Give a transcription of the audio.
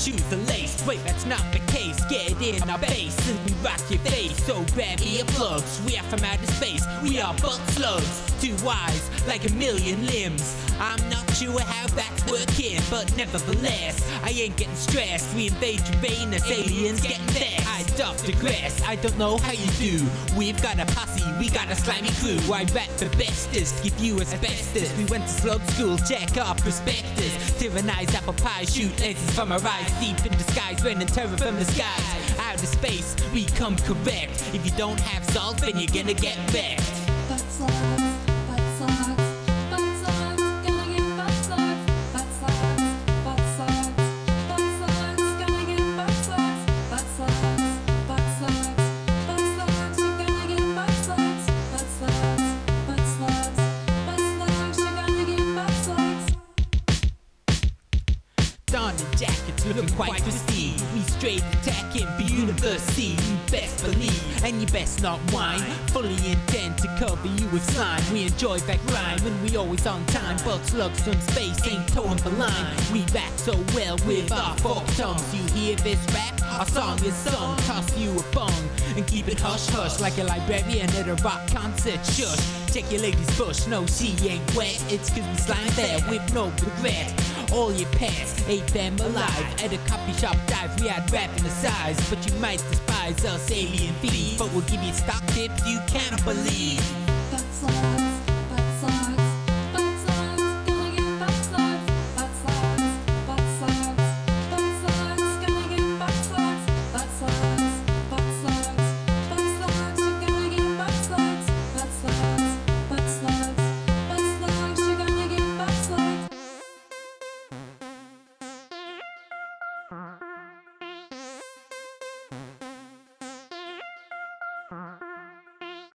shoes are laced. Wait, that's not the case. Get in our base and we rock your face. So grab earplugs. We are from outer space. We are butt slugs. Two eyes like a million limbs. I'm not sure how that's working, but nevertheless, I ain't getting stressed. We invade Uranus, aliens getting vexed. I Dr. Grass, I don't know how you do. We've got a posse, we got a slimy crew. I rap the bestest, give you asbestos. We went to slug school, check our prospectus. Tyrannize apple pie, shoot lasers from our eyes. Deep in disguise, raining terror from the skies. Outer space, we come correct. If you don't have salt, then you're gonna get wrecked. Butt slugs, butt slugs, butt slugs, gonna get butt slugs, butt slugs, butt slugs, butt slugs, gonna get butt slugs, butt slugs, butt slugs, butt slugs, you're gonna get butt slugs, butt slugs, butt slugs, butt slugs, you're gonna get butt slugs. Donning jackets looking quite pristine. We straight attacking the university. You best believe, and you best not whine. Fully intend to cover you with slime. We enjoy that rhyme, and we always on time. But slugs from space ain't towing the line. We rap so well with our forked tongues. You hear this rap? Our song is sung. Toss you a bong and keep it hush hush like a librarian at a rock concert. Shush, check your lady's bush. No, she ain't wet. It's 'cause we slime there with no regret. All your pets ate them alive. At a coffee shop dive, we had rap in the size. But you might despise us, alien thieves. But we'll give you stock tips you can't believe. Butt slugs.